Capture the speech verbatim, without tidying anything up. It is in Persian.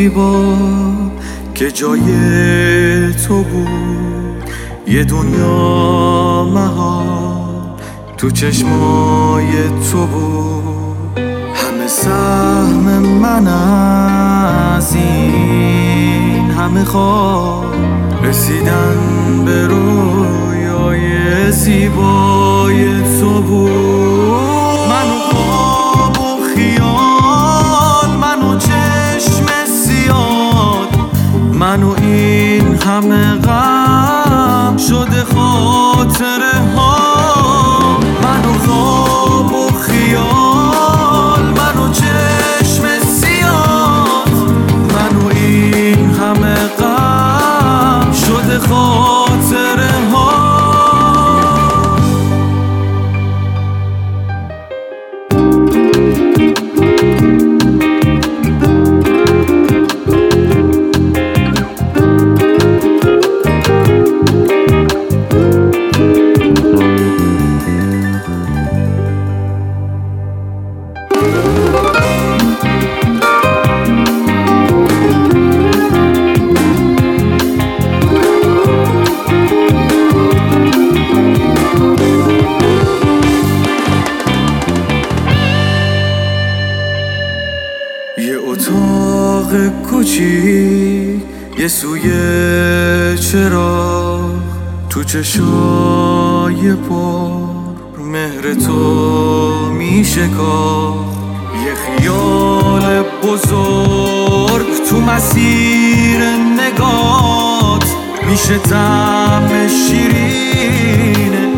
زیبا که جای تو بود، یه دنیا مهار تو چشمای تو بود. همه سهم من از این همه خواب رسیدن به رویای زیبای تو بود. منو خواب و خیال، منو چشم سیاد، منو این همه غم شده خاطره ها. منو خواب و خیال، منو چشم سیاد، منو این همه غم شده خاطره ها. یه اتاق کوچیک، یه سوی چراغ، تو چشای پر مهر تو میشکافت. یه خیال بزرگ تو مسیر نگات، میشه طعم شیرین